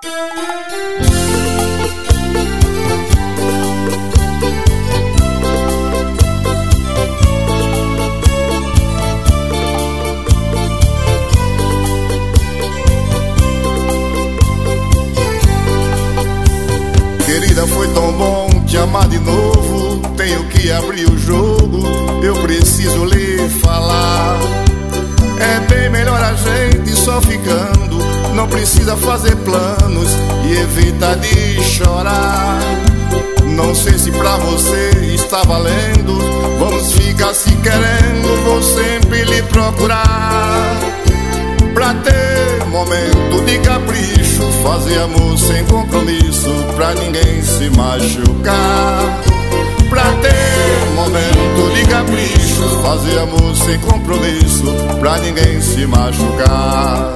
Querida, foi tão bom te amar de novo. Tenho que abrir o jogo, eu preciso lhe falar. É bem melhor a gente só ficando, não precisa fazer planos e evita de chorar. Não sei se pra você está valendo, vamos ficar se querendo, vou sempre lhe procurar. Pra ter momento de capricho, fazer amor sem compromisso, pra ninguém se machucar. Pra ter momento de capricho, fazer amor sem compromisso, pra ninguém se machucar.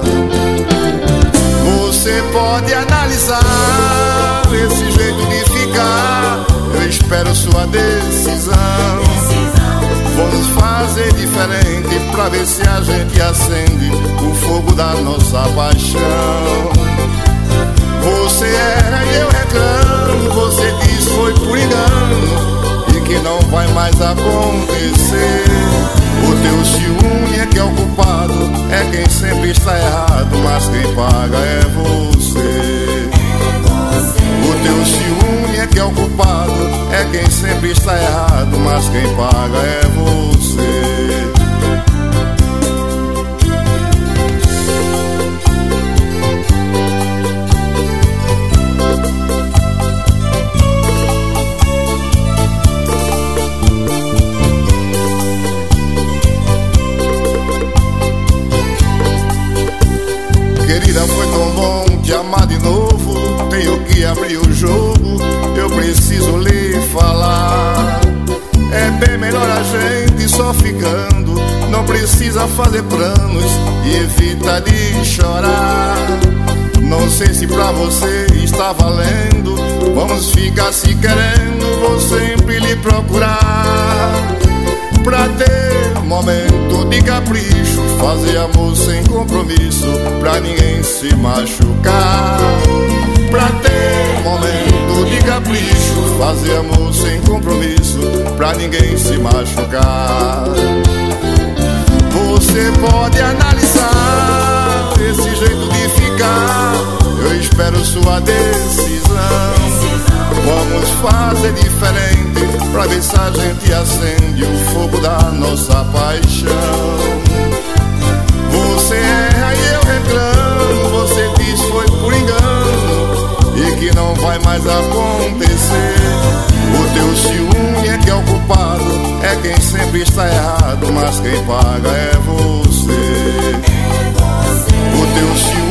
Você pode analisar esse jeito de ficar, eu espero sua decisão. Vamos fazer diferente pra ver se a gente acende o fogo da nossa paixão. Você erra e eu reclamo, você diz foi por engano e que não vai mais acontecer. O teu ciúme é que é o culpado, é quem sempre está errado, mas quem paga é você. O teu ciúme é que é o culpado, é quem sempre está errado, mas quem paga é você. Querida, foi tão bom te amar de novo. Tenho que abrir o jogo, eu preciso lhe falar. É bem melhor a gente só ficando, não precisa fazer planos e evita de chorar. Não sei se pra você está valendo, vamos ficar se querendo, vou sempre lhe procurar. Pra ter momento de capricho, fazer amor sem compromisso, pra ninguém se machucar. Pra ter momento de capricho, fazer amor sem compromisso, pra ninguém se machucar. Você pode analisar esse jeito de ficar, eu espero sua decisão. Vamos fazer diferente pra ver se a gente acende o fogo da nossa paixão. Você erra e eu reclamo, você diz foi por engano e que não vai mais acontecer. O teu ciúme é que é o culpado, é quem sempre está errado, mas quem paga é você. O teu ciúme